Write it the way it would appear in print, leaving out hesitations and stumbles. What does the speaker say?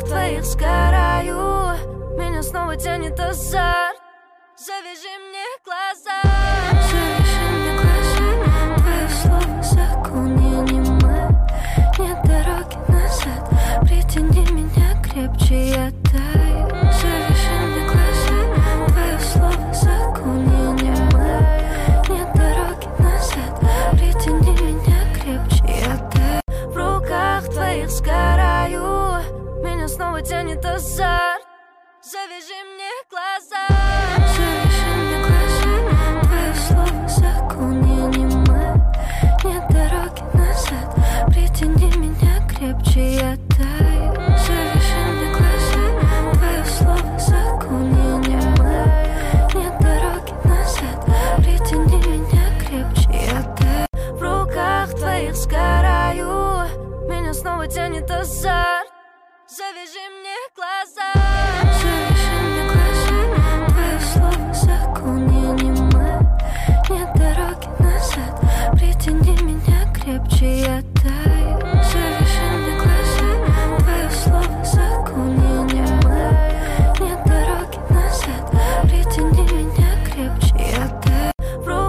твоих сгораю. Меня снова тянет азарт. Завяжи мне глаза. Завяжи мне глаза. Твои слова закон, я немая. Нет дороги назад. Притяни меня крепче, я таю. Завяжи мне глаза. Твои слова закон, я немая. Нет дороги назад. Притяни меня крепче, я таю. В руках твоих сгораю. Меня снова тянет азарт. Завяжи мне глаза. Завяжи мне глаза. Твои слова закон, я немая. Нет дороги назад. Притяни меня крепче, я таю. Завяжи мне глаза. Твои слова закон, я немая. Нет дороги назад. Притяни меня крепче, я таю. В руках твоих сгораю. Меня снова тянет азарт. Завяжи мне глаза. Завяжи мне глаза. Твои слова закон, я немая. Нет дороги назад. Притяни меня крепче, я таю.